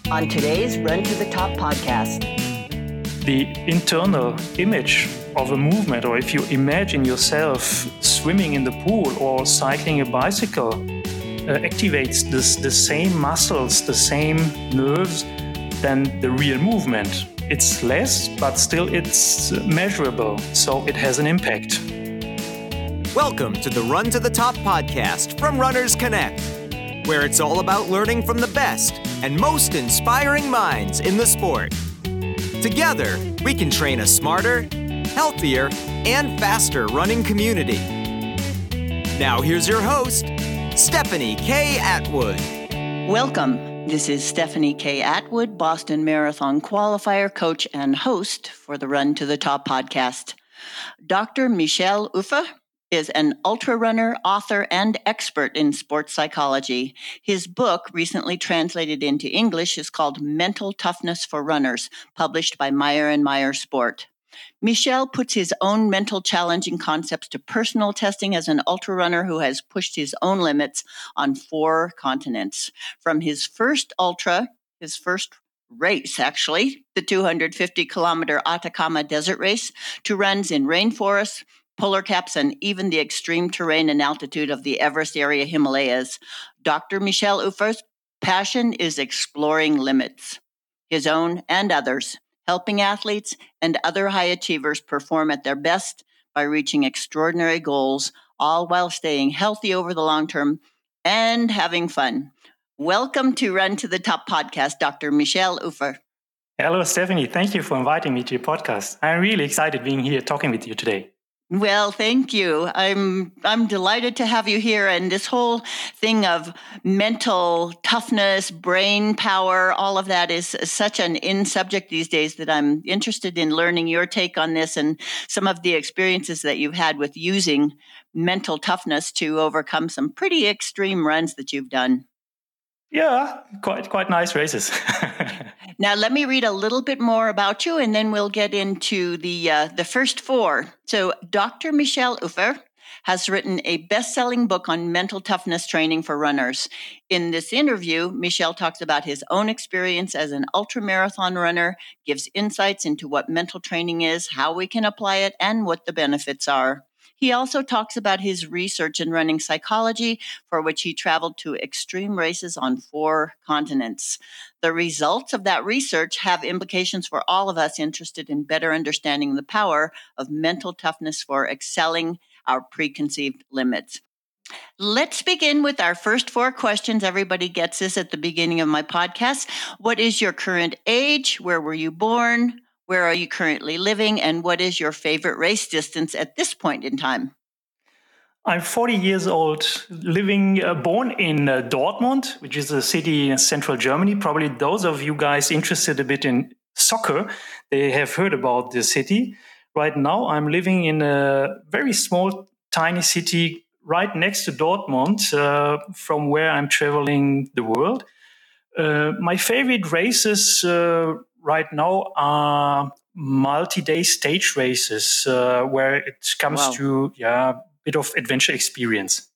on today's Run to the Top podcast. The internal image of a movement, or if you imagine yourself swimming in the pool or cycling a bicycle, activates the same muscles, the same nerves than the real movement. It's less, but still it's measurable, so it has an impact. Welcome to the Run to the Top podcast from Runners Connect, where it's all about learning from the best and most inspiring minds in the sport. Together, we can train a smarter, healthier, and faster running community. Now here's your host, Stephanie K. Atwood. Welcome. This is Stephanie K. Atwood, Boston Marathon qualifier, coach, and host for the Run to the Top podcast. Dr. Michel Uffe is an ultra runner, author, and expert in sports psychology. His book, recently translated into English, is called Mental Toughness for Runners, published by Meyer & Meyer Sport. Michel puts his own mental challenging concepts to personal testing as an ultra runner who has pushed his own limits on 4 continents. From his first race, actually, the 250-kilometer Atacama Desert Race, to runs in rainforests, polar caps, and even the extreme terrain and altitude of the Everest area Himalayas, Dr. Michel Uffe's passion is exploring limits, his own and others, helping athletes and other high achievers perform at their best by reaching extraordinary goals, all while staying healthy over the long term and having fun. Welcome to Run to the Top podcast, Dr. Michel Uffe. Hello, Stephanie. Thank you for inviting me to your podcast. I'm really excited being here talking with you today. Well, thank you. I'm delighted to have you here. And this whole thing of mental toughness, brain power, all of that is such an in subject these days that I'm interested in learning your take on this and some of the experiences that you've had with using mental toughness to overcome some pretty extreme runs that you've done. Yeah, quite nice races. Now, let me read a little bit more about you, and then we'll get into the first 4. So, Dr. Michel Uffe has written a best-selling book on mental toughness training for runners. In this interview, Michel talks about his own experience as an ultramarathon runner, gives insights into what mental training is, how we can apply it, and what the benefits are. He also talks about his research in running psychology, for which he traveled to extreme races on 4 continents. The results of that research have implications for all of us interested in better understanding the power of mental toughness for excelling our preconceived limits. Let's begin with our first 4 questions. Everybody gets this at the beginning of my podcast. What is your current age? Where were you born? Where are you currently living? And what is your favorite race distance at this point in time? I'm 40 years old, born in Dortmund, which is a city in central Germany. Probably those of you guys interested a bit in soccer, they have heard about the city. Right now, I'm living in a very small, tiny city right next to Dortmund, from where I'm traveling the world. My favorite races right now are multi-day stage races, where it comes to a bit of adventure experience.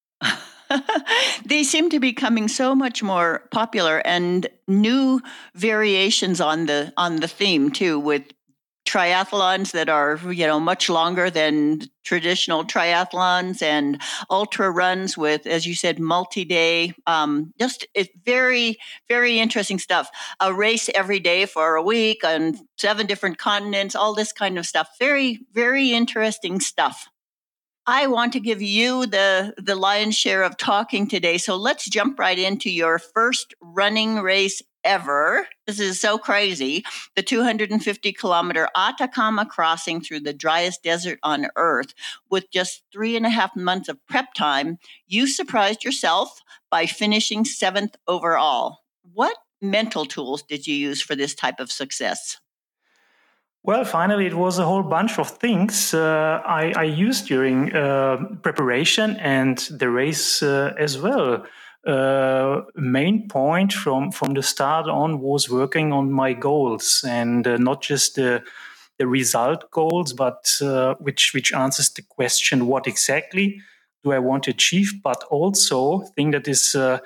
They seem to be becoming so much more popular, and new variations on the theme too, with triathlons that are, much longer than traditional triathlons, and ultra runs with, as you said, multi-day. It's very, very interesting stuff. A race every day for a week on 7 different continents, all this kind of stuff. Very, very interesting stuff. I want to give you the lion's share of talking today. So let's jump right into your first running race ever. This is so crazy. The 250-kilometer Atacama crossing through the driest desert on Earth. With just 3.5 months of prep time, you surprised yourself by finishing 7th overall. What mental tools did you use for this type of success? Well, finally, it was a whole bunch of things I used during preparation and the race as well. Main point from the start on was working on my goals, and not just the result goals, but which answers the question, what exactly do I want to achieve, but also thing that is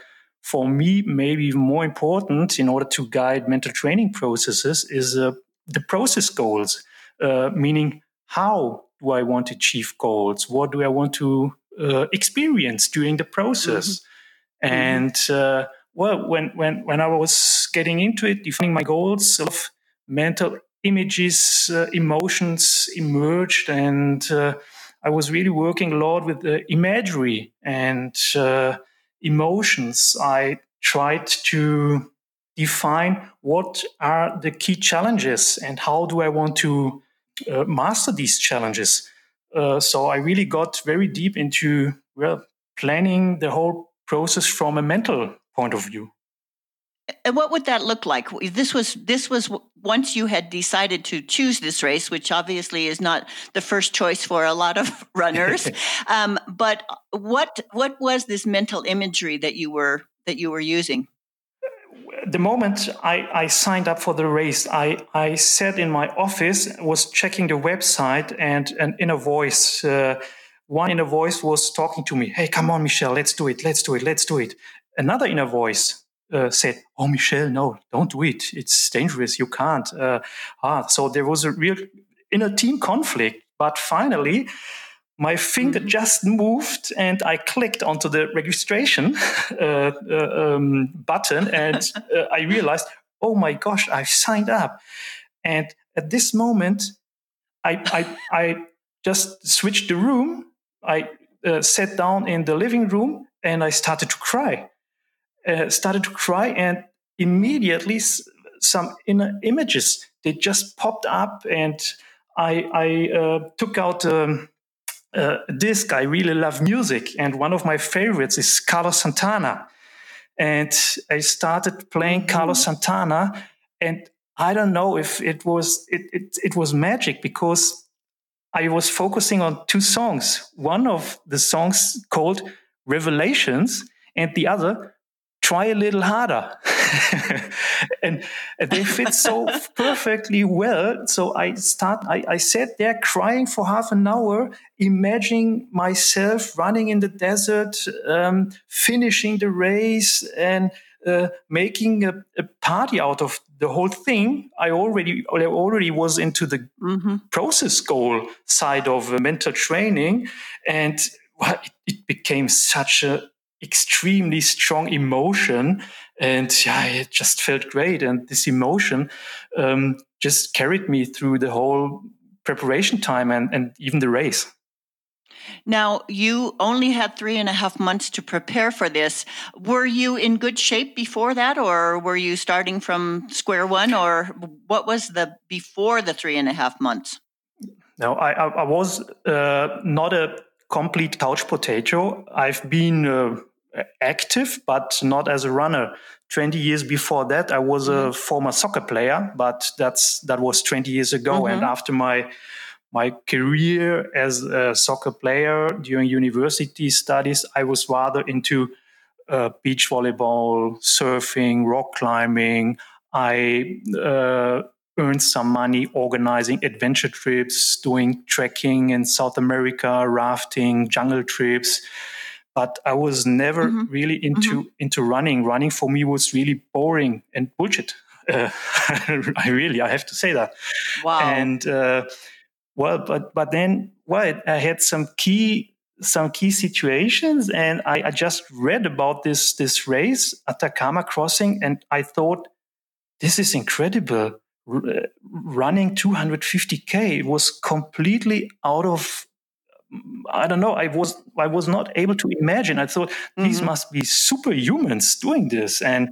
for me, maybe even more important in order to guide mental training processes is the process goals, meaning how do I want to achieve goals? What do I want to experience during the process? Mm-hmm. And when I was getting into it, defining my goals, of mental images, emotions emerged, and I was really working a lot with the imagery and emotions. I tried to define what are the key challenges and how do I want to master these challenges. So I really got very deep into planning the whole process from a mental point of view. And what would that look like? This was once you had decided to choose this race, which obviously is not the first choice for a lot of runners. But what was this mental imagery that you were using? The moment I signed up for the race, I sat in my office, was checking the website, and an inner voice, one inner voice was talking to me. Hey, come on, Michel, let's do it. Another inner voice said, oh, Michel, no, don't do it. It's dangerous. You can't. So there was a real inner team conflict. But finally, my finger just moved and I clicked onto the registration button and I realized, oh my gosh, I've signed up. And at this moment, I just switched the room. I sat down in the living room and I started to cry. And immediately some inner images, they just popped up, and I took out a disc. I really love music, and one of my favorites is Carlos Santana. And I started playing Carlos Santana, and I don't know if it was magic, because I was focusing on two songs. One of the songs called Revelations, and the other Try a Little Harder. and they fit so perfectly well. So I sat there crying for half an hour, imagining myself running in the desert, finishing the race, and making a party out of the whole thing. I already was into the process goal side of mental training, and it became such a extremely strong emotion, and it just felt great. And this emotion just carried me through the whole preparation time and even the race. Now, you only had 3.5 months to prepare for this. Were you in good shape before that, or were you starting from square one, or what was the before the 3.5 months? No, I was not a complete couch potato. I've been active, but not as a runner. 20 years before that, I was a former soccer player, but that was 20 years ago. And after my career as a soccer player during university studies, I was rather into beach volleyball, surfing, rock climbing. I earned some money organizing adventure trips, doing trekking in South America, rafting, jungle trips. But I was never really into running. Running for me was really boring and bullshit. I have to say that. Wow. And but then I had some key situations, and I just read about this race, Atacama Crossing, and I thought, this is incredible. Running 250K, it was completely out of, I don't know, I was not able to imagine. I thought these must be superhumans doing this, and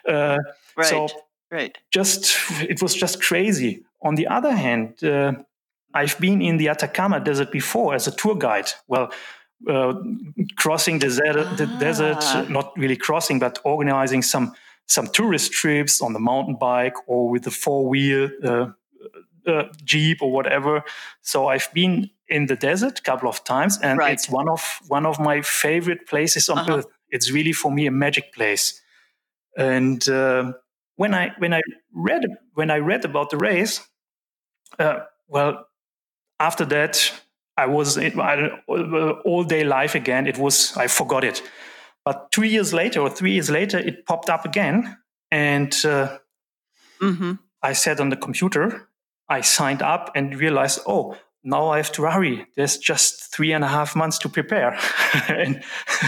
it was just crazy. On the other hand, I've been in the Atacama Desert before as a tour guide. Crossing the desert, not really crossing, but organizing some tourist trips on the mountain bike or with the 4-wheel Jeep or whatever. So I've been in the desert a couple of times, and it's one of my favorite places on earth. It's really, for me, a magic place. And when I read about the race, after that, I was all day life again. I forgot it. But 2 years later or 3 years later, it popped up again. And I sat on the computer, I signed up and realized, oh, now I have to hurry. There's just 3.5 months to prepare. and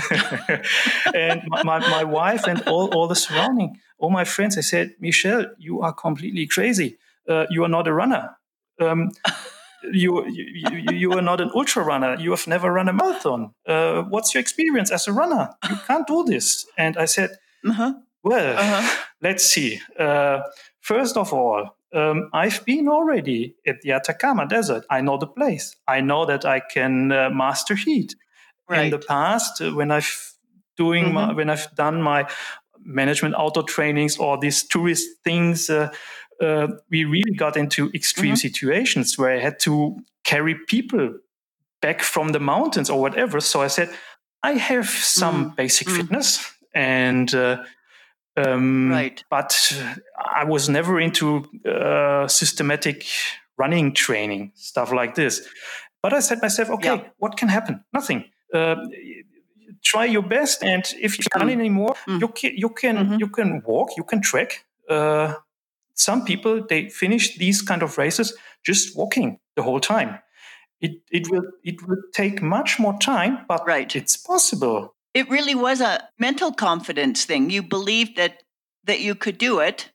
my wife and all the surrounding, all my friends, I said, Michel, you are completely crazy. You are not a runner. You are not an ultra runner. You have never run a marathon. What's your experience as a runner? You can't do this. And I said, let's see. First of all, I've been already at the Atacama Desert. I know the place. I know that I can master heat. Right. In the past, when I've done my management outdoor trainings or these tourist things, we really got into extreme situations where I had to carry people back from the mountains or whatever. So I said, I have some basic fitness and but I was never into systematic running training, stuff like this. But I said to myself, okay, what can happen? Nothing. Try your best, and if you can't anymore, you can walk, you can trek. Some people, they finish these kind of races just walking the whole time. It will take much more time, but it's possible. It really was a mental confidence thing. You believed that you could do it,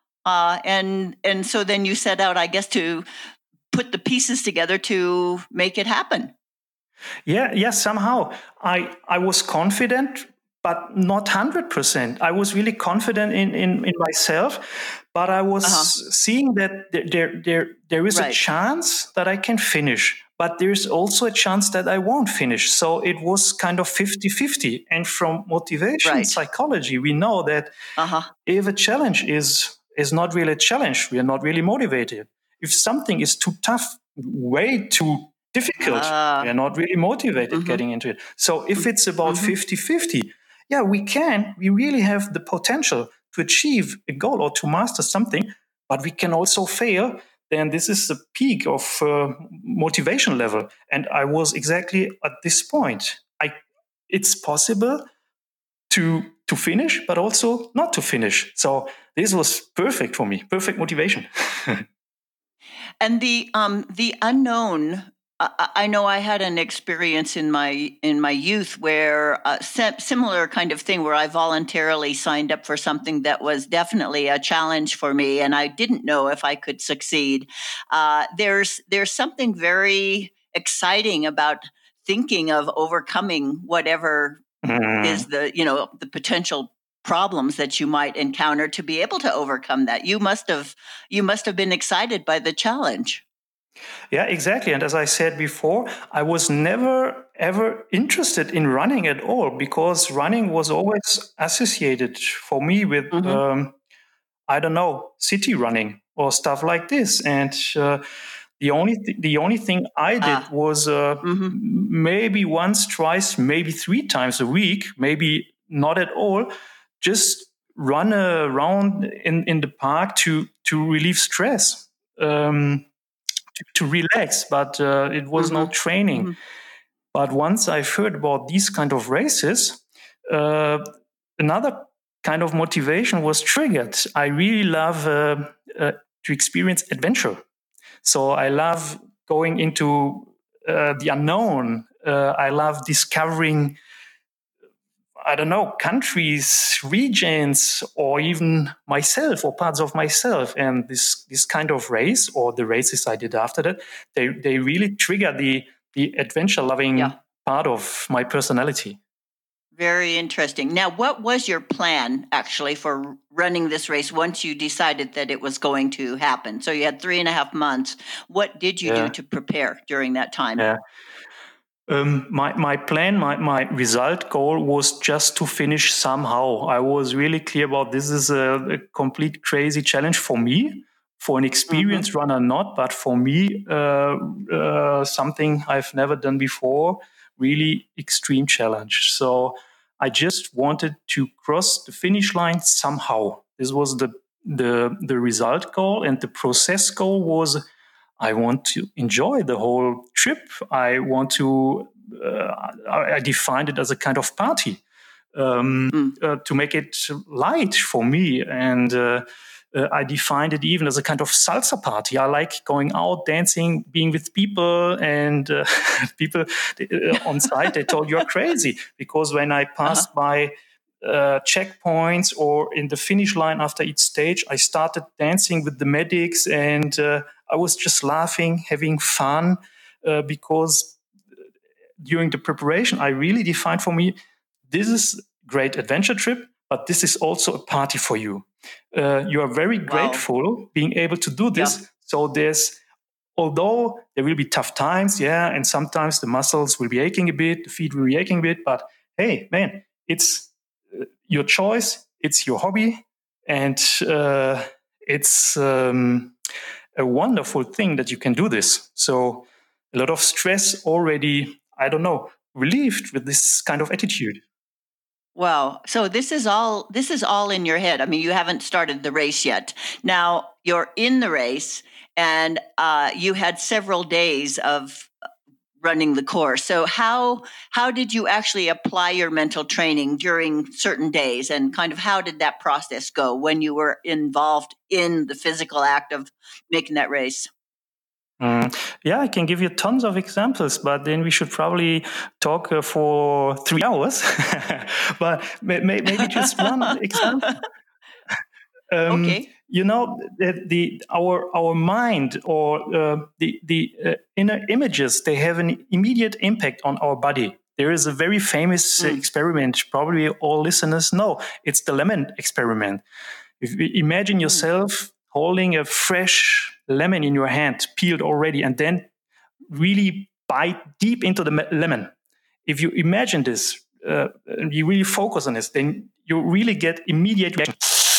and so then you set out, I guess, to put the pieces together to make it happen. Yeah. Somehow I was confident, but not 100%. I was really confident in myself, but I was seeing that there is a chance that I can finish, but there's also a chance that I won't finish. So it was kind of 50-50. And from motivation psychology, we know that if a challenge is not really a challenge, we are not really motivated. If something is too tough, way too difficult, we are not really motivated getting into it. So if it's about 50-50, we really have the potential to achieve a goal or to master something, but we can also fail. Then this is the peak of motivation level. And I was exactly at this point. It's possible to finish, but also not to finish. So this was perfect for me, perfect motivation. And the unknown. I know I had an experience in my youth where similar kind of thing where I voluntarily signed up for something that was definitely a challenge for me, and I didn't know if I could succeed. There's something very exciting about thinking of overcoming whatever is the potential problems that you might encounter to be able to overcome that. You must have been excited by the challenge. Yeah, exactly. And as I said before, I was never, ever interested in running at all because running was always associated for me with, city running or stuff like this. And the only thing I did was maybe once, twice, maybe 3 times a week, maybe not at all, just run around in the park to relieve stress. To relax, but it was no training. But once I've heard about these kind of races, another kind of motivation was triggered. I really love to experience adventure. So I love going into the unknown. I love discovering countries, regions, or even myself or parts of myself. And this kind of race or the races I did after that, they really trigger the adventure-loving part of my personality. Very interesting. Now, what was your plan actually for running this race once you decided that it was going to happen? So you had 3.5 months. What did you do to prepare during that time? Yeah. My plan, my result goal was just to finish somehow. I was really clear about this is a complete crazy challenge for me, for an experienced runner not, but for me, something I've never done before, really extreme challenge. So I just wanted to cross the finish line somehow. This was the result goal, and the process goal was I want to enjoy the whole trip. I want to, I defined it as a kind of party. to make it light for me. And I defined it even as a kind of salsa party. I like going out, dancing, being with people, and people on site, they told you're crazy. Because when I passed by checkpoints or in the finish line after each stage, I started dancing with the medics, and I was just laughing, having fun, because during the preparation, I really defined for me, this is a great adventure trip, but this is also a party for you. You are very grateful being able to do this. Yeah. So although there will be tough times, and sometimes the muscles will be aching a bit, the feet will be aching a bit, but hey, man, it's your choice, it's your hobby, and it's a wonderful thing that you can do this. So a lot of stress already, relieved with this kind of attitude. Wow. So this is all in your head. I mean, you haven't started the race yet. Now you're in the race, and you had several days of running the course. So how did you actually apply your mental training during certain days, and kind of how did that process go when you were involved in the physical act of making that race? I can give you tons of examples, but then we should probably talk for 3 hours. But maybe just one example. Okay. Our mind or the inner images, they have an immediate impact on our body. There is a very famous experiment, probably all listeners know. It's the lemon experiment. If you imagine yourself holding a fresh lemon in your hand, peeled already, and then really bite deep into the lemon. If you imagine this, and you really focus on this, then you really get immediate reaction.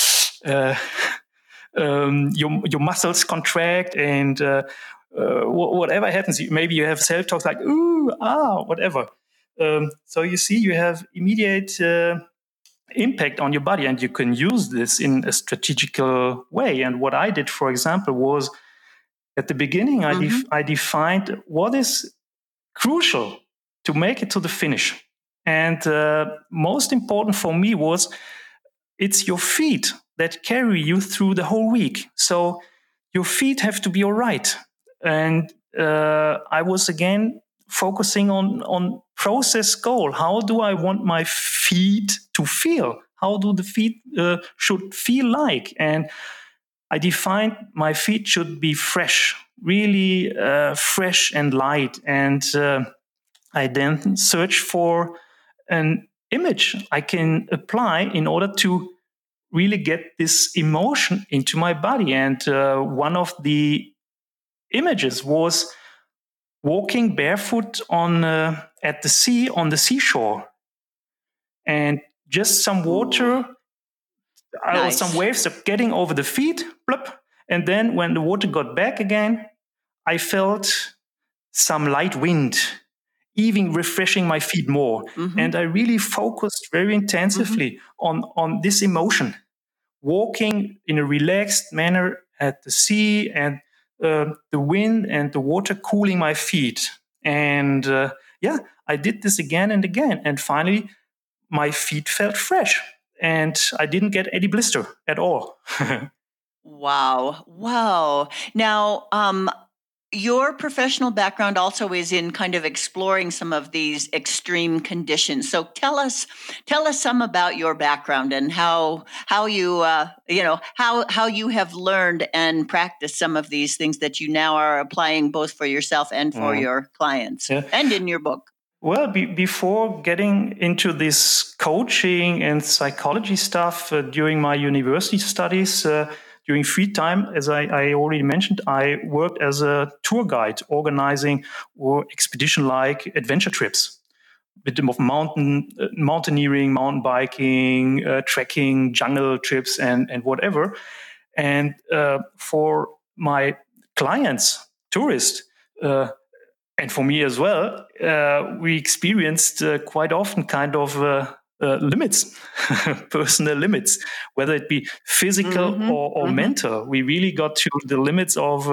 Your muscles contract, and whatever happens, maybe you have self-talk like, ooh, whatever. So you see, you have immediate impact on your body, and you can use this in a strategical way. And what I did, for example, was at the beginning, I defined what is crucial to make it to the finish. And most important for me was it's your feet that carry you through the whole week. So your feet have to be all right. And I was again focusing on process goal. How do I want my feet to feel? How do the feet should feel like? And I defined my feet should be fresh, really fresh and light. And I then searched for an image I can apply in order to really get this emotion into my body. And one of the images was walking barefoot at the sea, on the seashore, and just some water, nice. Some waves are getting over the feet, plop. And then when the water got back again, I felt some light wind, even refreshing my feet more. And I really focused very intensively on this emotion, walking in a relaxed manner at the sea, and the wind and the water cooling my feet. And I did this again and again. And finally, my feet felt fresh, and I didn't get any blister at all. Wow. Now, your professional background also is in kind of exploring some of these extreme conditions. So tell us some about your background and how you how you have learned and practiced some of these things that you now are applying both for yourself and for your clients, and in your book. Well, before getting into this coaching and psychology stuff during my university studies, during free time, as I already mentioned, I worked as a tour guide, organizing or expedition-like adventure trips, a bit of mountaineering, mountain biking, trekking, jungle trips, and whatever. And for my clients, tourists, and for me as well, we experienced quite often kind of limits, personal limits, whether it be physical or mental. We really got to the limits of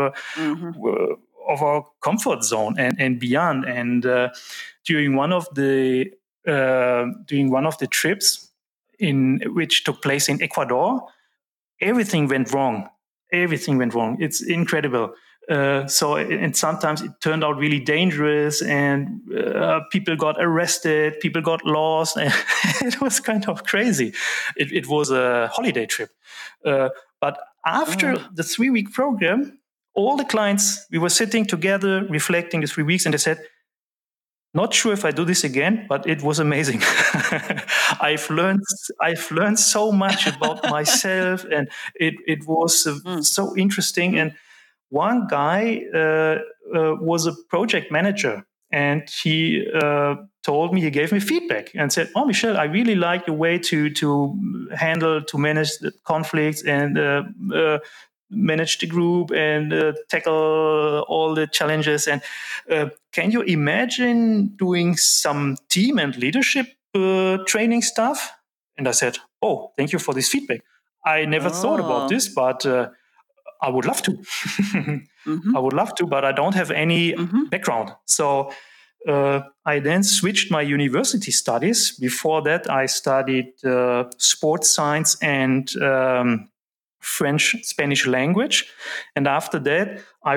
our comfort zone and beyond. And during one of the doing one of the trips which took place in Ecuador. Everything went wrong. It's incredible. And sometimes it turned out really dangerous, and people got arrested, people got lost, and it was kind of crazy. It was a holiday trip. But after the 3-week program, all the clients, we were sitting together, reflecting the 3 weeks, and they said, not sure if I do this again, but it was amazing. I've learned so much about myself, and it was so interesting. And one guy was a project manager, and he told me, he gave me feedback and said, "Oh, Michel, I really like your way to manage the conflicts and manage the group and tackle all the challenges. And can you imagine doing some team and leadership training stuff?" And I said, "Oh, thank you for this feedback. I never thought about this, but I would love to." I would love to, but I don't have any background. So I then switched my university studies. Before that, I studied sports science and French, Spanish language, and after that, I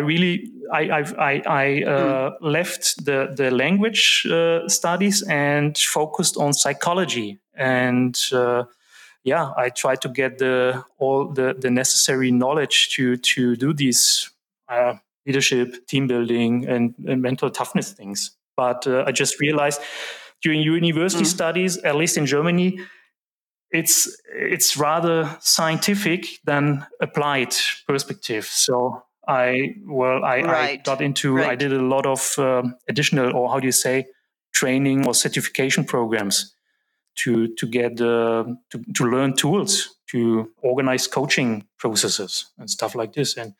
left the language studies and focused on psychology. And I tried to get all the necessary knowledge to do these leadership, team building, and mental toughness things. But I just realized during university studies, at least in Germany, it's rather scientific than applied perspective. So I got into, I did a lot of additional, or how do you say, training or certification programs to get to learn tools to organize coaching processes and stuff like this. And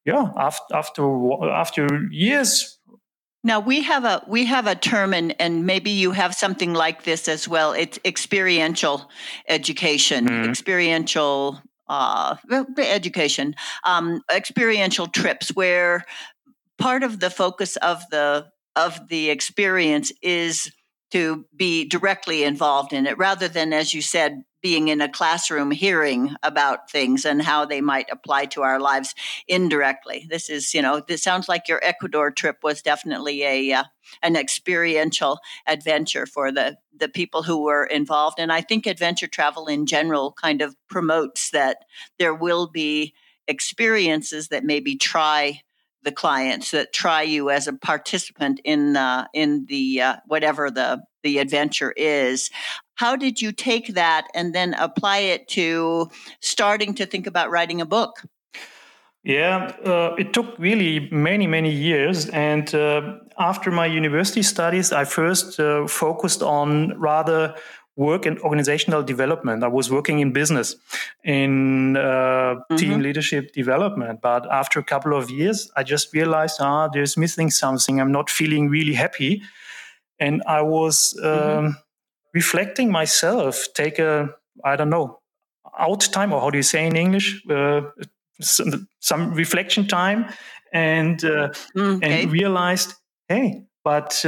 after years. Now we have a term, and maybe you have something like this as well. It's experiential education, experiential education, experiential trips, where part of the focus of the experience is to be directly involved in it, rather than, as you said, being in a classroom hearing about things and how they might apply to our lives indirectly. This sounds like your Ecuador trip was definitely an experiential adventure for the people who were involved. And I think adventure travel in general kind of promotes that there will be experiences that maybe try the clients, that try you as a participant in the whatever the adventure is. How did you take that and then apply it to starting to think about writing a book? Yeah, it took really many, many years. And after my university studies, I first focused on rather work and organizational development. I was working in business, in team leadership development. But after a couple of years, I just realized, there's missing something. I'm not feeling really happy. And I was reflecting myself, take out time, or how do you say in English? Some reflection time, and realized, hey, but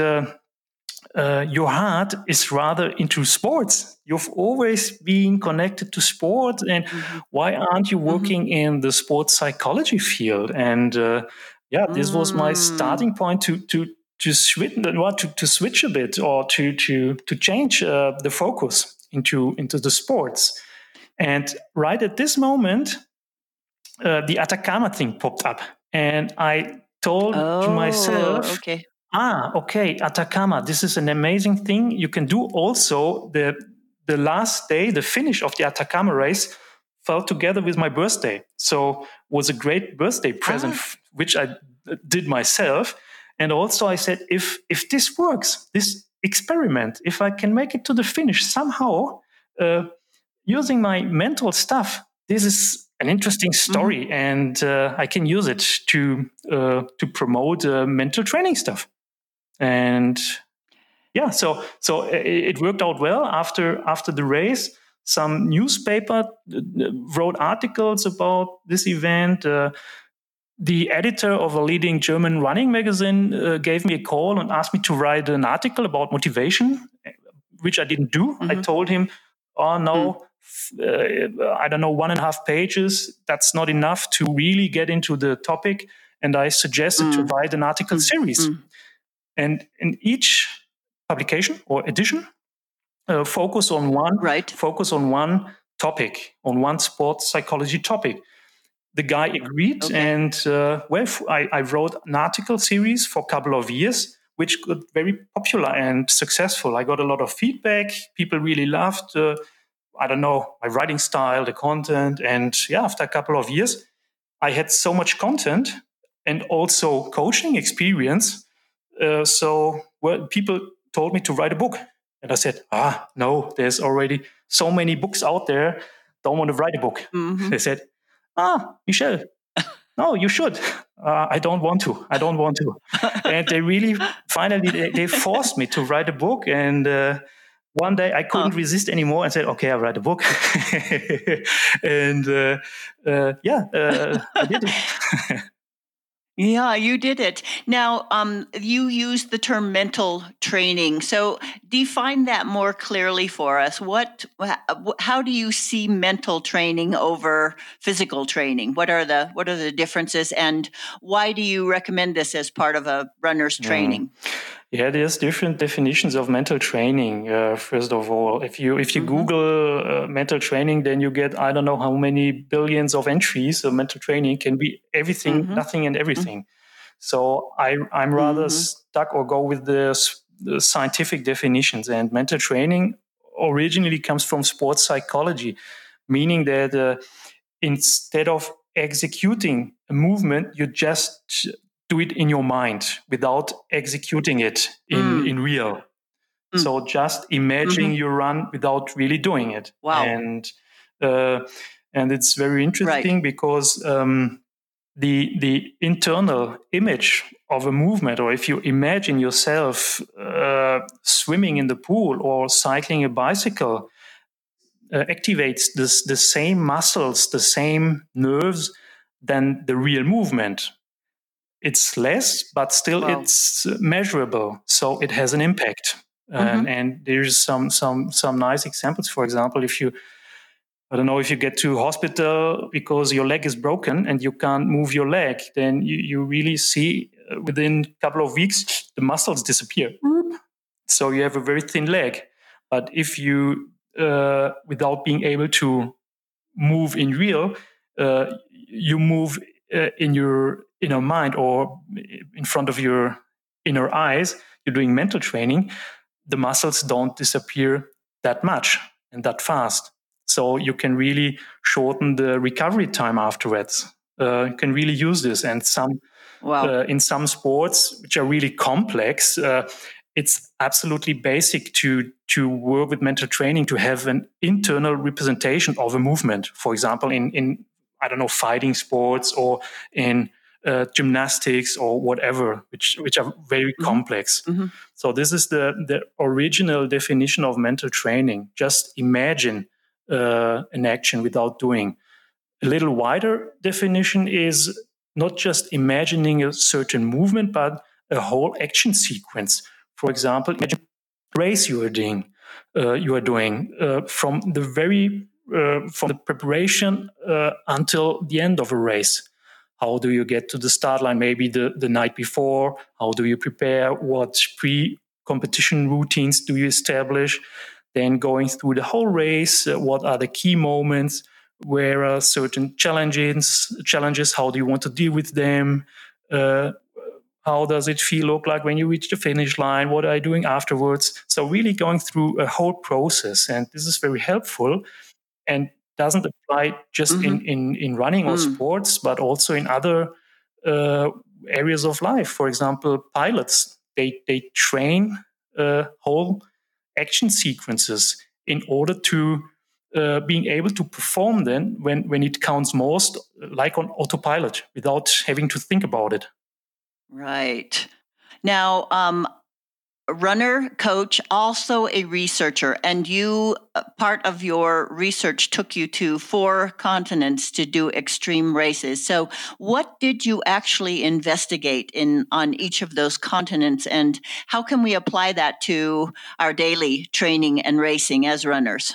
your heart is rather into sports. You've always been connected to sports, and why aren't you working in the sports psychology field? And this was my starting point to switch a bit, or to change the focus into the sports. And right at this moment, the Atacama thing popped up, and I told to myself, Atacama, this is an amazing thing. You can do also the last day, the finish of the Atacama race fell together with my birthday. So it was a great birthday present, which I did myself. And also I said, if this works, this experiment, if I can make it to the finish somehow, using my mental stuff, this is an interesting story, and I can use it to promote mental training stuff. And so it worked out well. After the race, some newspaper wrote articles about this event. The editor of a leading German running magazine gave me a call and asked me to write an article about motivation, which I didn't do. I told him, oh, no, I don't know, 1.5 pages. That's not enough to really get into the topic. And I suggested to write an article series. And in each publication or edition, focus on one topic, on one sports psychology topic. The guy agreed, and I wrote an article series for a couple of years, which got very popular and successful. I got a lot of feedback. People really loved, my writing style, the content. And after a couple of years, I had so much content and also coaching experience. So people told me to write a book. And I said, no, there's already so many books out there. Don't want to write a book. They said, Michel, no, you should. I don't want to. And they really, finally, they forced me to write a book. And one day I couldn't resist anymore and said, okay, I'll write a book. And I did it. Yeah, you did it. Now, you used the term mental training. So define that more clearly for us. How do you see mental training over physical training? What are the differences, and why do you recommend this as part of a runner's training? Yeah, there's different definitions of mental training. First of all, if you Google mental training, then you get, I don't know how many billions of entries. So mental training can be everything, nothing, and everything. So I'm rather stuck or go with the scientific definitions. And mental training originally comes from sports psychology, meaning that instead of executing a movement, you just do it in your mind without executing it in real. So just imagining you run without really doing it. Wow. And it's very interesting because the internal image of a movement, or if you imagine yourself swimming in the pool or cycling a bicycle, activates the same muscles, the same nerves than the real movement. It's less, but still it's measurable. So it has an impact. And there's some nice examples. For example, if you get to hospital because your leg is broken and you can't move your leg, then you really see within a couple of weeks, the muscles disappear. So you have a very thin leg. But if you, without being able to move in real, you move in your inner mind or in front of your inner eyes, you're doing mental training, the muscles don't disappear that much and that fast. So you can really shorten the recovery time afterwards. You can really use this. And in some sports, which are really complex, it's absolutely basic to work with mental training to have an internal representation of a movement. For example, in fighting sports or in gymnastics or whatever, which are very complex. So this is the original definition of mental training. Just imagine an action without doing. A little wider definition is not just imagining a certain movement, but a whole action sequence. For example, imagine a race you are doing from the preparation until the end of a race. How do you get to the start line? Maybe the night before. How do you prepare? What pre-competition routines do you establish? Then going through the whole race, what are the key moments? Where are certain challenges? How do you want to deal with them? How does it look like when you reach the finish line? What are you doing afterwards? So really going through a whole process. And this is very helpful and doesn't apply just in running or sports, but also in other areas of life. For example, pilots, they train whole action sequences in order to being able to perform then when it counts most, like on autopilot, without having to think about it. Right. Now, runner, coach, also a researcher, and you part of your research took you to 4 continents to do extreme races. So what did you actually investigate on each of those continents, and how can we apply that to our daily training and racing as runners?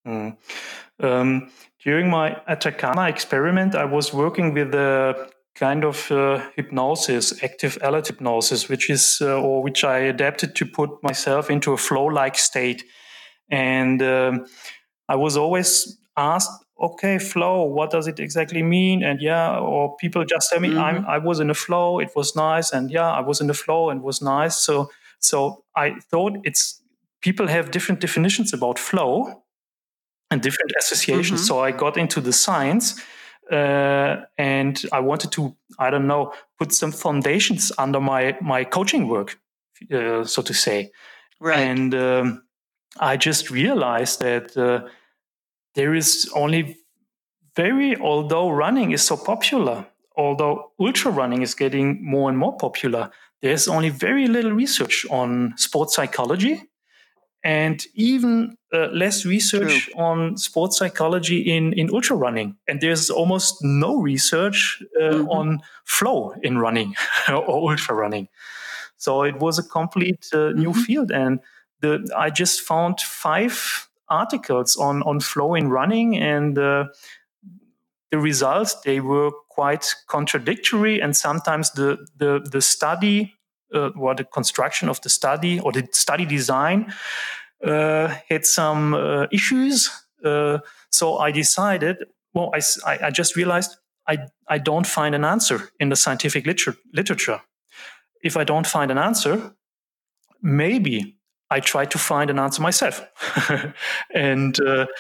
During my Atacama experiment, I was working with a kind of hypnosis, active alert hypnosis, which I adapted to put myself into a flow-like state. And I was always asked, okay, flow, what does it exactly mean? And or people just tell me, I was in a flow, it was nice. And I was in the flow and it was nice. So I thought people have different definitions about flow and different associations. So I got into the science and I wanted to, put some foundations under my coaching work, so to say. Right. And I just realized that there is only although running is so popular, although ultra running is getting more and more popular, there's only very little research on sports psychology and even less research on sports psychology in ultra running. And there's almost no research on flow in running or ultra running. So it was a complete new field. And I just found 5 articles on flow in running, and the results, they were quite contradictory. And sometimes the study or the construction of the study or the study design had some issues. So I decided, I just realized I don't find an answer in the scientific literature. If I don't find an answer, maybe I try to find an answer myself. And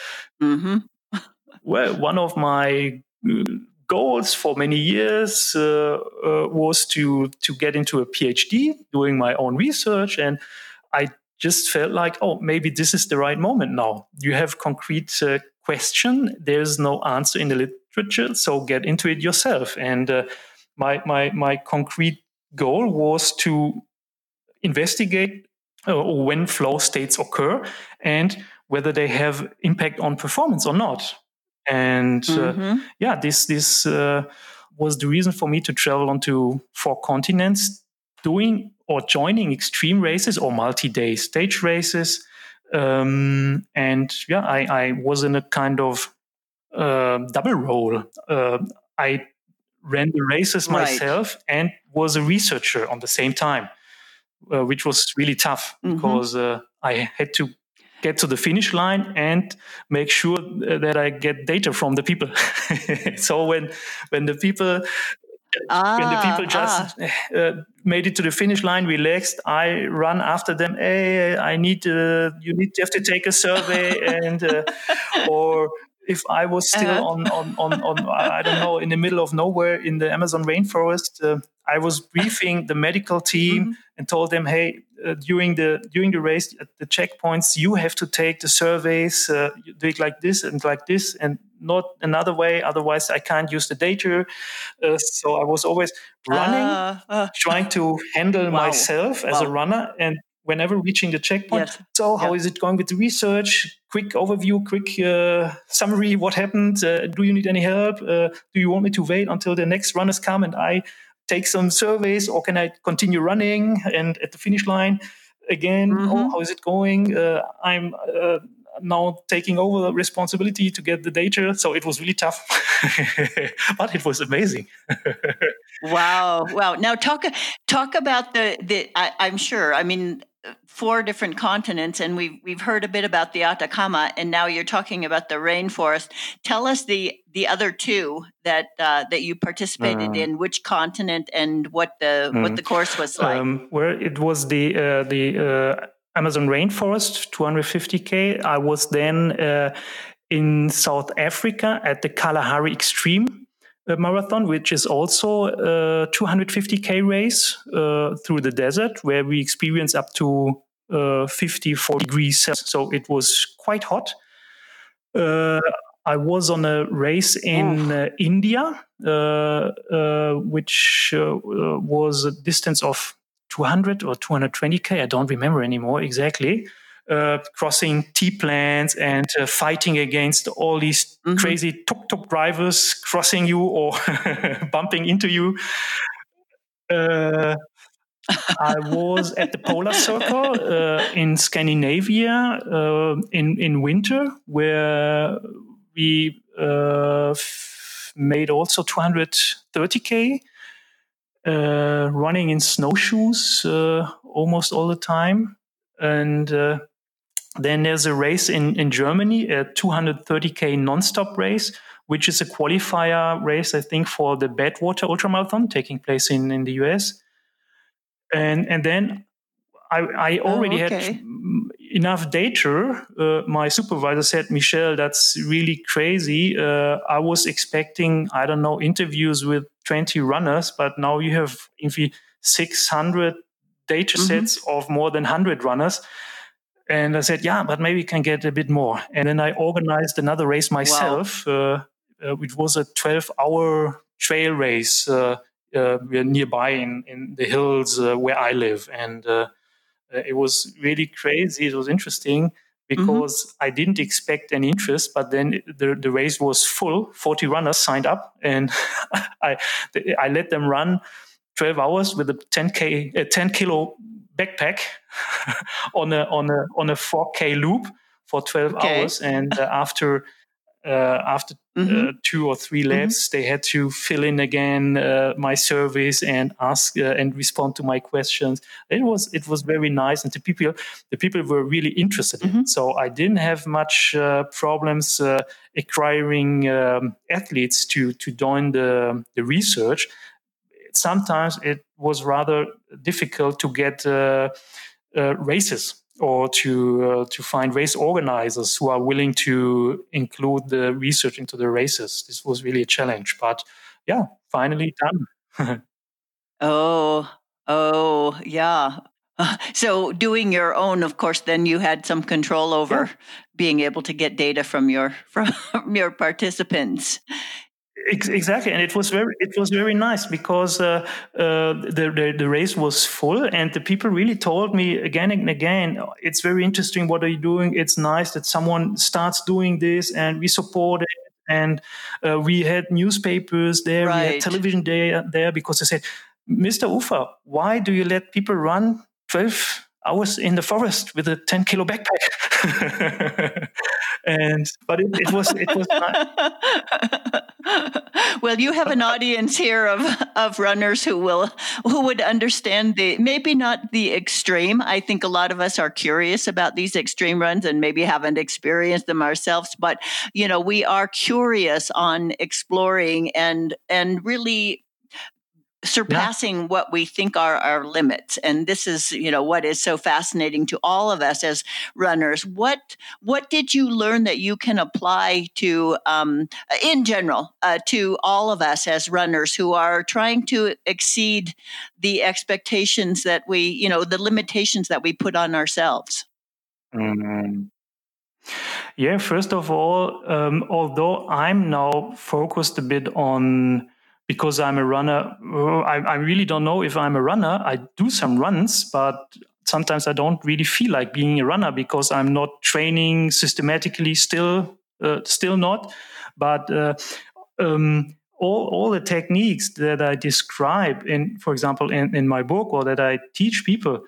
one of my goals for many years was to get into a PhD, doing my own research. And I just felt like, maybe this is the right moment now. You have concrete question. There's no answer in the literature, so get into it yourself. And my concrete goal was to investigate when flow states occur and whether they have impact on performance or not. And this was the reason for me to travel onto 4 continents, doing or joining extreme races or multi-day stage races. I was in a kind of double role. I ran the races myself and was a researcher on the same time, which was really tough because I had to get to the finish line and make sure that I get data from the people. So when the people just made it to the finish line, relaxed, I run after them. Hey, you have to take a survey, and or if I was still on I don't know, in the middle of nowhere in the Amazon rainforest, I was briefing the medical team and told them, hey, during the race at the checkpoints, you have to take the surveys, do it like this and not another way, otherwise I can't use the data. So I was always running, trying to handle myself as a runner, and whenever reaching the checkpoint, how is it going with the research? Quick overview, quick summary, what happened? Do you need any help? Do you want me to wait until the next runners come and I take some surveys, or can I continue running? And at the finish line, again, how is it going? I'm now taking over the responsibility to get the data. So it was really tough, but it was amazing. Wow. Now talk about I'm sure, 4 different continents, and we've heard a bit about the Atacama, and now you're talking about the rainforest. Tell us the other 2 that you participated in, which continent and what the course was like. It was the Amazon rainforest, 250K. I was then in South Africa at the Kalahari Extreme Marathon, which is also a 250K race through the desert, where we experience up to 54 degrees Celsius. So it was quite hot. I was on a race in India, which was a distance of 200 or 220K. I don't remember anymore exactly. Crossing T-plains and fighting against all these crazy tuk-tuk drivers crossing you or bumping into you. I was at the Polar Circle in Scandinavia in winter, where we made also 230K, running in snowshoes almost all the time. And then there's a race in Germany, a 230K non-stop race, which is a qualifier race, I think, for the Badwater Ultramarathon taking place in the US. And then I already had enough data. My supervisor said, Michel, that's really crazy. I was expecting, I don't know, interviews with 20 runners, but now you have 600 data sets of more than 100 runners. And I said, yeah, but maybe we can get a bit more. And then I organized another race myself, which was a 12-hour trail race nearby in the hills where I live. And it was really crazy. It was interesting because I didn't expect any interest, but then the race was full. 40 runners signed up, and I let them run 12 hours with a 10 kilo backpack on a 4K loop for 12 hours. And after 2 or 3 laps, they had to fill in again my surveys and ask and respond to my questions. It was very nice, and the people were really interested in it. So I didn't have much problems acquiring athletes to join the research. Sometimes it was rather difficult to get races or to find race organizers who are willing to include the research into the races. This was really a challenge, but yeah, finally done. Oh, yeah. So doing your own, of course, then you had some control over being able to get data from your participants. Exactly, and it was very nice because the race was full, and the people really told me again and again, it's very interesting. What are you doing? It's nice that someone starts doing this, and we support it. And we had newspapers there, we had television there because they said, Mr. Ufer, why do you let people run 12 hours in the forest with a 10 kilo backpack? But it was Well, you have an audience here of runners who would understand maybe not the extreme. I think a lot of us are curious about these extreme runs and maybe haven't experienced them ourselves, but we are curious on exploring and really surpassing what we think are our limits. And this is, what is so fascinating to all of us as runners. What did you learn that you can apply to, in general, to all of us as runners who are trying to exceed the expectations that we, the limitations that we put on ourselves? Yeah, first of all, although I'm now focused a bit on, because I'm a runner, I really don't know if I'm a runner. I do some runs, but sometimes I don't really feel like being a runner because I'm not training systematically, still not. But all the techniques that I describe for example, in my book, or that I teach people,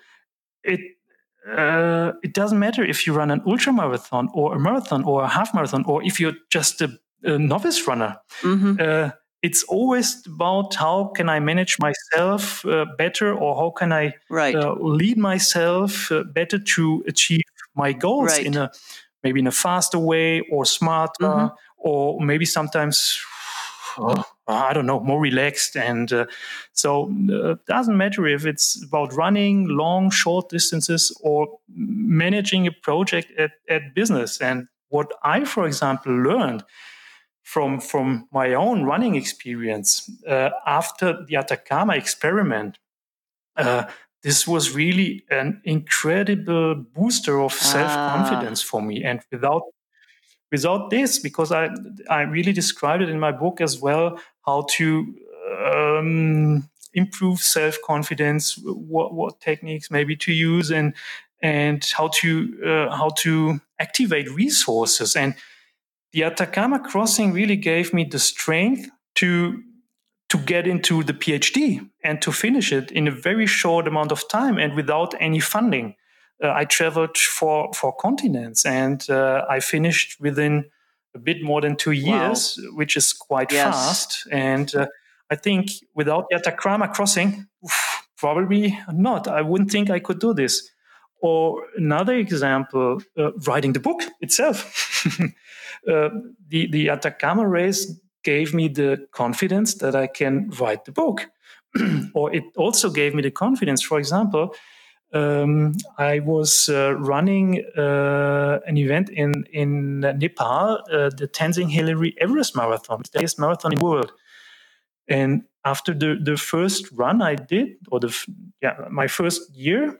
it doesn't matter if you run an ultramarathon or a marathon or a half marathon, or if you're just a novice runner. It's always about how can I manage myself better, or how can I lead myself better to achieve my goals maybe in a faster way, or smarter, or maybe sometimes I don't know, more relaxed. And so it doesn't matter if it's about running long, short distances, or managing a project at business. And what I, for example, learned from my own running experience after the Atacama experiment, this was really an incredible booster of self-confidence for me. And without this, because I really described it in my book as well, how to improve self-confidence, what techniques maybe to use, and how to activate resources. And the Atacama Crossing really gave me the strength to get into the PhD and to finish it in a very short amount of time and without any funding. I traveled for continents, and I finished within a bit more than 2 years, which is quite fast. And I think without the Atacama Crossing, probably not. I wouldn't think I could do this. Or another example, writing the book itself. The Atacama race gave me the confidence that I can write the book. Or it also gave me the confidence, for example, I was running an event in Nepal, the Tenzing Hillary Everest Marathon, the biggest marathon in the world. And after the first run I did, or my first year,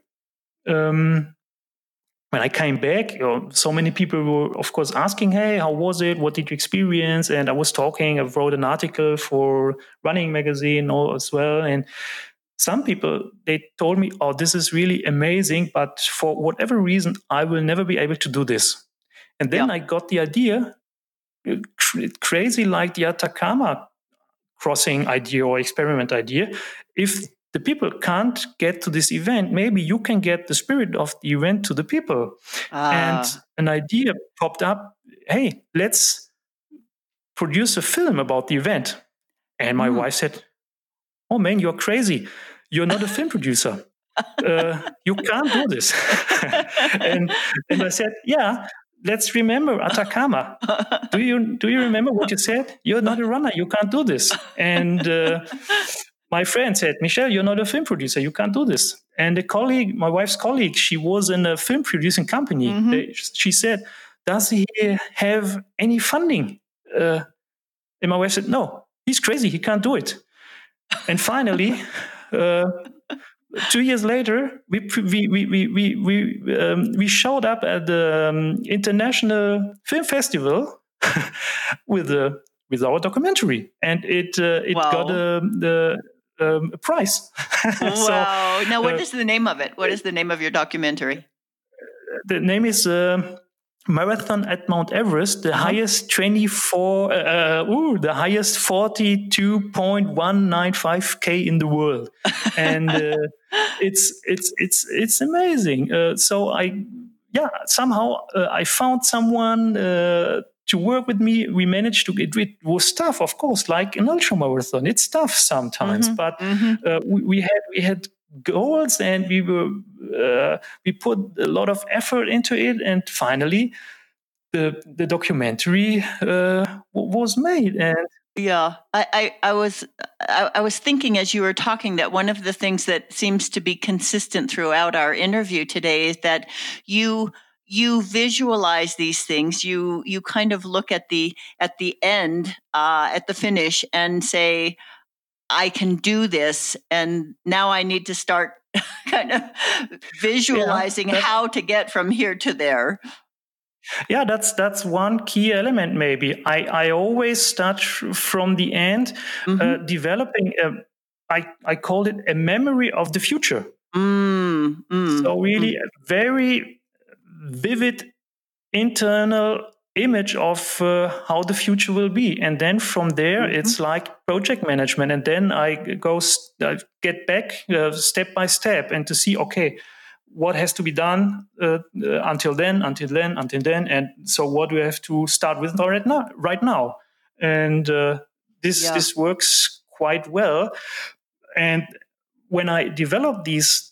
when I came back, so many people were, of course, asking, hey, how was it? What did you experience? And I was talking, I wrote an article for Running Magazine as well. And some people, they told me, oh, this is really amazing, but for whatever reason, I will never be able to do this. And then I got the idea, crazy like the Atacama Crossing idea or experiment idea. If the people can't get to this event, maybe you can get the spirit of the event to the people. And an idea popped up, hey, let's produce a film about the event. And my wife said, oh man, you're crazy. You're not a film producer. You can't do this. and I said, yeah, let's remember Atacama. Do you remember what you said? You're not a runner. You can't do this. And my friend said, Michel, you're not a film producer. You can't do this. And a colleague, my wife's colleague, she was in a film producing company. Mm-hmm. She said, does he have any funding? And my wife said, no, he's crazy. He can't do it. And finally, 2 years later, we showed up at the International Film Festival with our documentary, and it got a prize. Wow! So, now, what is the name of it? What is the name of your documentary? The name is Marathon at Mount Everest, the highest 42.195K in the world, and it's amazing. So somehow I found someone to work with me. We managed to get it. Was tough, of course, like an ultramarathon. It's tough sometimes, but we had goals, and we put a lot of effort into it, and finally the documentary was made. And I was thinking as you were talking that one of the things that seems to be consistent throughout our interview today is that you visualize these things. You kind of look at the end, at the finish, and say, I can do this, and now I need to start kind of visualizing how to get from here to there. Yeah, that's one key element. Maybe I always start from the end, developing I call it a memory of the future. So really a very vivid internal image of how the future will be, and then from there it's like project management, and then I get back step by step and to see, okay, what has to be done until then, and so what do we have to start with right now, and this works quite well. And when I develop these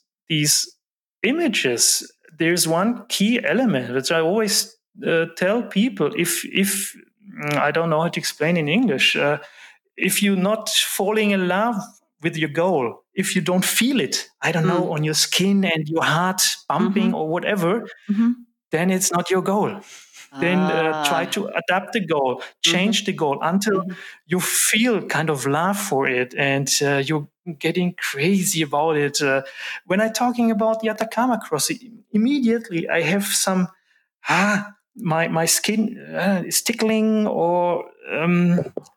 images, there's one key element which I always tell people. If I don't know how to explain in English, if you're not falling in love with your goal, if you don't feel it, I don't know, on your skin and your heart pumping or whatever, then it's not your goal. Then try to adapt the goal, change the goal until you feel kind of love for it, and you're getting crazy about it. When I'm talking about the Atacama Crossing, immediately I have some my skin is tickling, or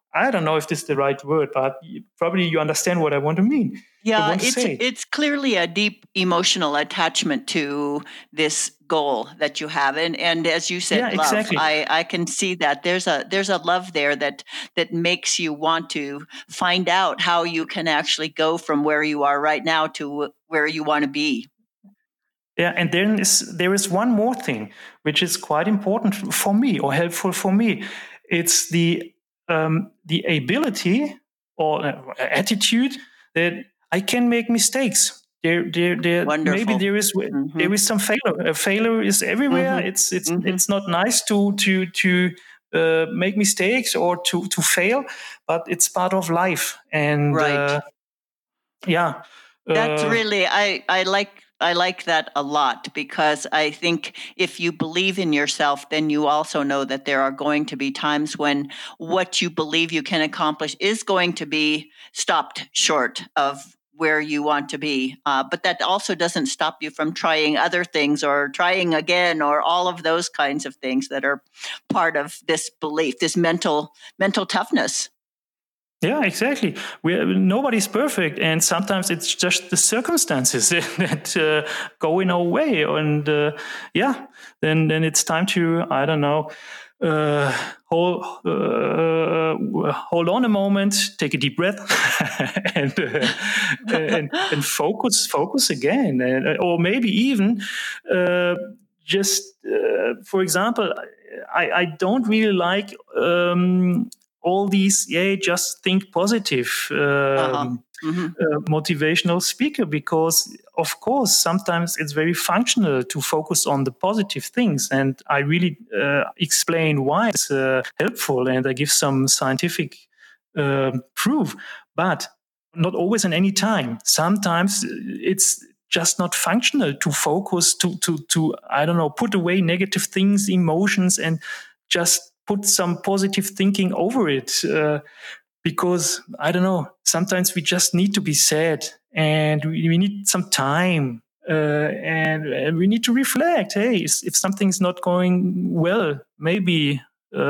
I don't know if this is the right word, but probably you understand what I want to mean. Yeah, it's clearly a deep emotional attachment to this goal that you have, and as you said, love. Exactly. I can see that there's a love there that makes you want to find out how you can actually go from where you are right now to where you want to be. Yeah, and then there is one more thing which is quite important for me or helpful for me. It's the ability or attitude that I can make mistakes. Maybe there is some failure. A failure is everywhere. It's not nice to make mistakes or to fail, but it's part of life. And right. That's really I like that a lot, because I think if you believe in yourself, then you also know that there are going to be times when what you believe you can accomplish is going to be stopped short of where you want to be. But that also doesn't stop you from trying other things or trying again or all of those kinds of things that are part of this belief, this mental toughness. Yeah, exactly. Nobody's perfect, and sometimes it's just the circumstances that go in our way. And then it's time to, I don't know, hold on a moment, take a deep breath, and focus again, or maybe even for example, I don't really like. All these, just think positive, motivational speaker, because of course sometimes it's very functional to focus on the positive things, and I really explain why it's helpful, and I give some scientific proof, but not always and any time. Sometimes it's just not functional to focus to I don't know, put away negative things, emotions, and just put some positive thinking over it, because I don't know, sometimes we just need to be sad, and we need some time, and we need to reflect. Hey, if something's not going well, maybe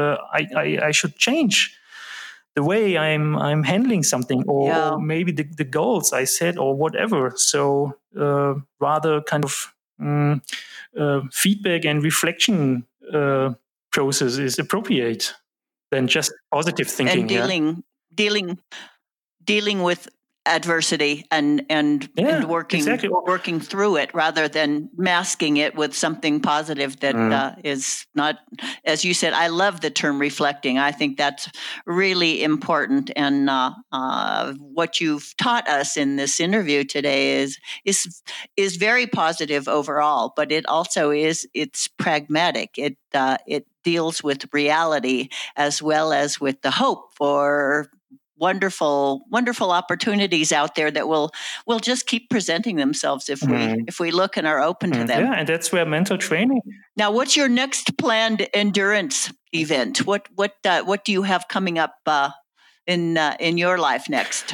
I should change the way I'm handling something, or maybe the goals I set or whatever. So rather kind of feedback and reflection process is appropriate than just positive thinking. And dealing with adversity and working through it, rather than masking it with something positive that is not, as you said. I love the term reflecting. I think that's really important, and what you've taught us in this interview today is very positive overall, but it also it's pragmatic. It deals with reality as well as with the hope for wonderful opportunities out there that will just keep presenting themselves if we look and are open to them. Yeah, and that's where mental training. Now, what's your next planned endurance event? What do you have coming up in your life next?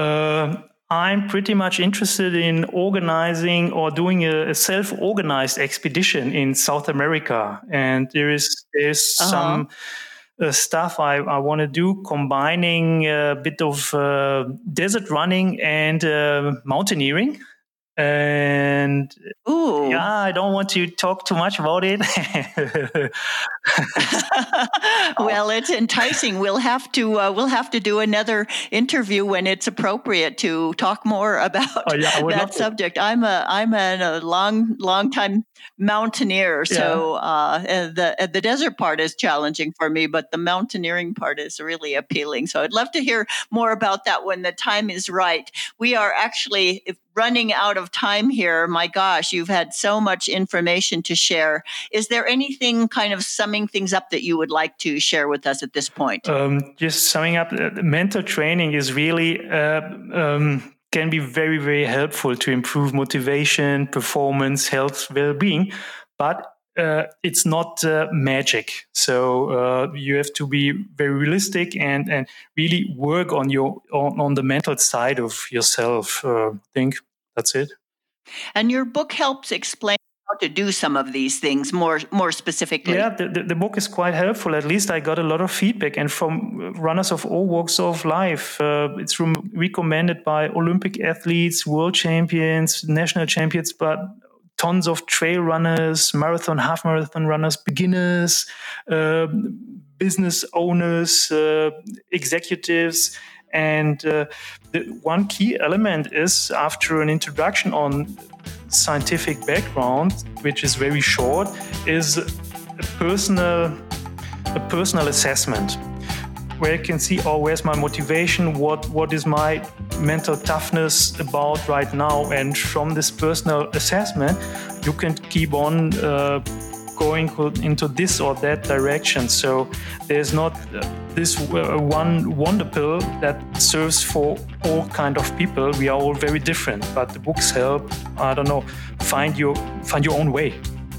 I'm pretty much interested in organizing or doing a self-organized expedition in South America, and there's some stuff I want to do, combining a bit of desert running and mountaineering. And I don't want to talk too much about it. Well, it's enticing. We'll have to do another interview when it's appropriate to talk more about that subject. I'm a long time mountaineer, so the desert part is challenging for me, but the mountaineering part is really appealing. So I'd love to hear more about that when the time is right. We are actually running out of time here. My gosh, you've had so much information to share. Is there anything kind of summing things up that you would like to share with us at this point? Just summing up, mental training is really can be very, very helpful to improve motivation, performance, health, well-being, but it's not magic. So you have to be very realistic and really work on on the mental side of yourself. I think that's it. And your book helps explain to do some of these things more specifically. Yeah, the book is quite helpful. At least I got a lot of feedback, and from runners of all walks of life. It's recommended by Olympic athletes, world champions, national champions, but tons of trail runners, marathon, half marathon runners, beginners, business owners, executives. And the one key element is, after an introduction on scientific background, which is very short, is a personal assessment, where you can see, where's my motivation, what is my mental toughness about right now, and from this personal assessment you can keep on going into this or that direction. So there's not this one wonder pill that serves for all kind of people. We are all very different, but the books help, find your own way.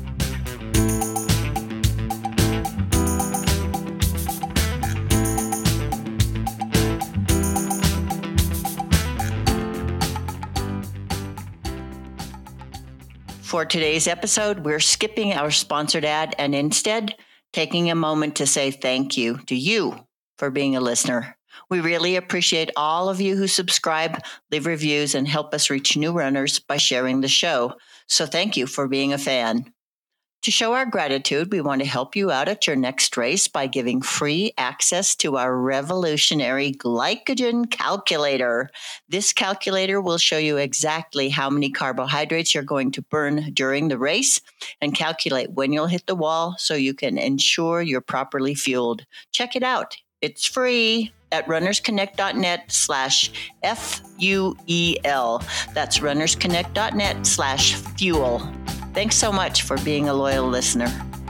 For today's episode, we're skipping our sponsored ad and instead taking a moment to say thank you to you for being a listener. We really appreciate all of you who subscribe, leave reviews, and help us reach new runners by sharing the show. So thank you for being a fan. To show our gratitude, we want to help you out at your next race by giving free access to our revolutionary glycogen calculator. This calculator will show you exactly how many carbohydrates you're going to burn during the race and calculate when you'll hit the wall so you can ensure you're properly fueled. Check it out. It's free at runnersconnect.net/FUEL. That's runnersconnect.net/fuel. Thanks so much for being a loyal listener.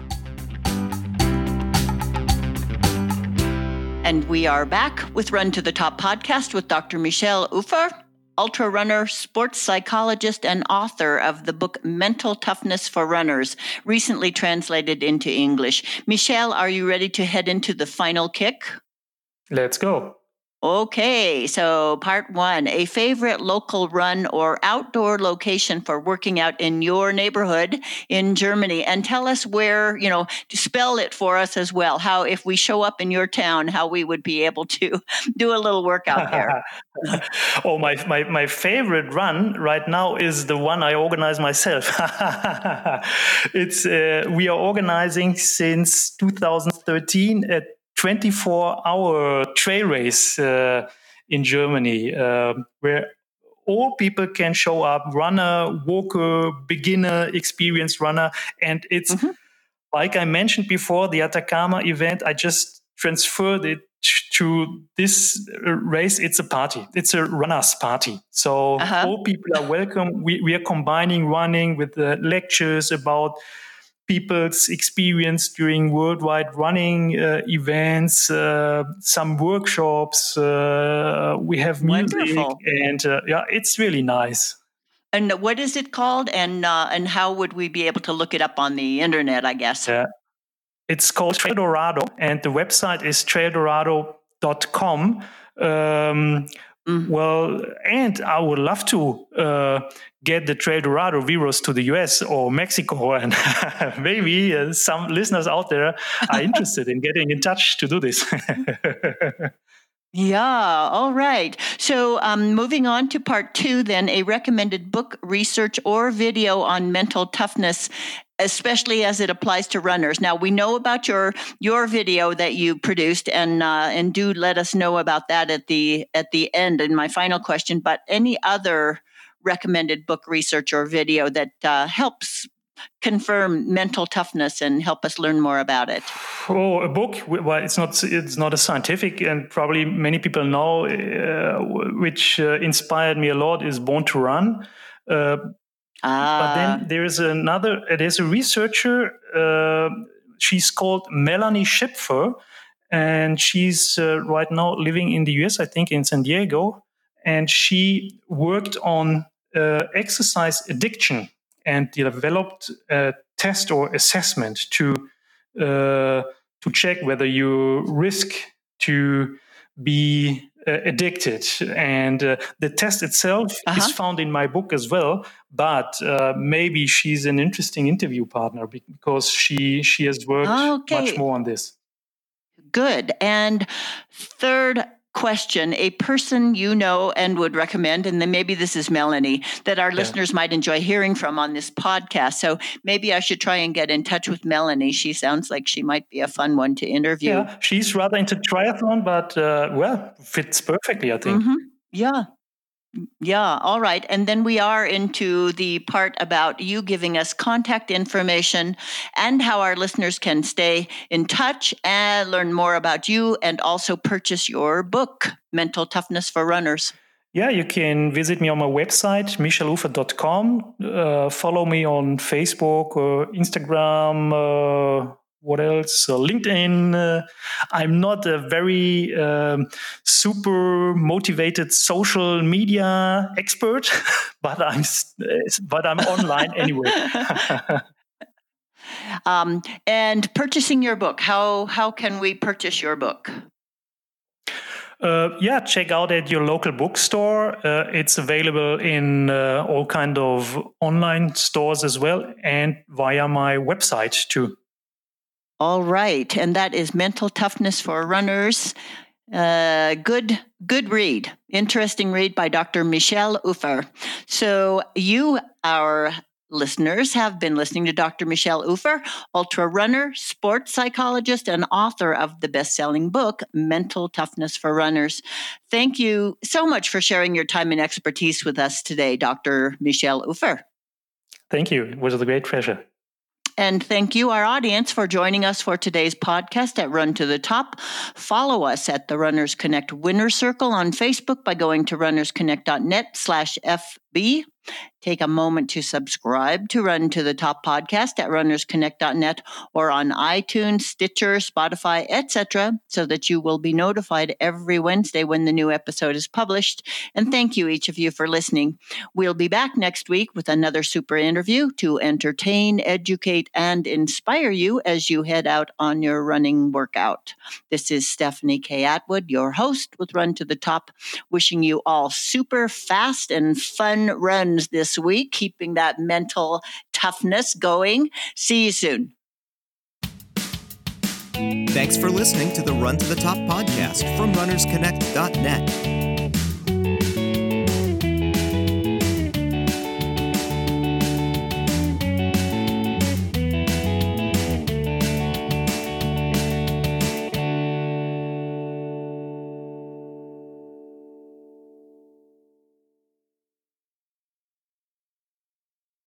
And we are back with Run to the Top podcast with Dr. Michelle Ufer, ultra runner, sports psychologist, and author of the book Mental Toughness for Runners, recently translated into English. Michelle, are you ready to head into the final kick? Let's go. Okay, so part one, a favorite local run or outdoor location for working out in your neighborhood in Germany. And tell us where, to spell it for us as well, how if we show up in your town, how we would be able to do a little workout there. My favorite run right now is the one I organize myself. We are organizing since 2013 a 24-hour trail race in Germany, where all people can show up, runner, walker, beginner, experienced runner. And it's, like I mentioned before, the Atacama event, I just transferred it to this race. It's a party. It's a runner's party. So all people are welcome. We are combining running with the lectures about people's experience during worldwide running events, some workshops. We have music. Wonderful. And it's really nice. And what is it called? And how would we be able to look it up on the internet, I guess? Yeah. It's called Trail Dorado, and the website is traildorado.com. Well, and I would love to get the Trail Dorado Virus to the US or Mexico, and maybe some listeners out there are interested in getting in touch to do this. Yeah, all right. So moving on to part two, then, a recommended book, research, or video on mental toughness, especially as it applies to runners. Now, we know about your video that you produced, and do let us know about that at the end in my final question. But any other recommended book, research, or video that helps confirm mental toughness and help us learn more about it? Oh, a book. Well, it's not a scientific, and probably many people know, which inspired me a lot, is Born to Run. But then there's a researcher. She's called Melanie Schipfer, and she's right now living in the US, I think in San Diego, and she worked on exercise addiction and developed a test or assessment to check whether you risk to be addicted. And the test itself is found in my book as well. But maybe she's an interesting interview partner because she has worked much more on this. Good. And third question, a person you know and would recommend, and then maybe this is Melanie, that our listeners might enjoy hearing from on this podcast. So maybe I should try and get in touch with Melanie. She sounds like she might be a fun one to interview. Yeah, she's rather into triathlon, but fits perfectly, I think. Yeah. All right. And then we are into the part about you giving us contact information and how our listeners can stay in touch and learn more about you and also purchase your book, Mental Toughness for Runners. Yeah, you can visit me on my website, michelufer.com. Follow me on Facebook, Instagram, what else? LinkedIn. I'm not a very super motivated social media expert, but I'm online anyway. And purchasing your book, how can we purchase your book? Check out at your local bookstore. It's available in all kind of online stores as well, and via my website too. All right. And that is Mental Toughness for Runners. Good read. Interesting read by Dr. Michelle Ufer. So you, our listeners, have been listening to Dr. Michelle Ufer, ultra runner, sports psychologist, and author of the best-selling book, Mental Toughness for Runners. Thank you so much for sharing your time and expertise with us today, Dr. Michelle Ufer. Thank you. It was a great pleasure. And thank you, our audience, for joining us for today's podcast at Run to the Top. Follow us at the Runners Connect Winner Circle on Facebook by going to runnersconnect.net/FB. Take a moment to subscribe to Run to the Top podcast at runnersconnect.net or on iTunes, Stitcher, Spotify, etc., so that you will be notified every Wednesday when the new episode is published. And thank you, each of you, for listening. We'll be back next week with another super interview to entertain, educate, and inspire you as you head out on your running workout. This is Stephanie K. Atwood, your host with Run to the Top, wishing you all super fast and fun runs this week, keeping that mental toughness going. See you soon. Thanks for listening to the Run to the Top podcast from runnersconnect.net.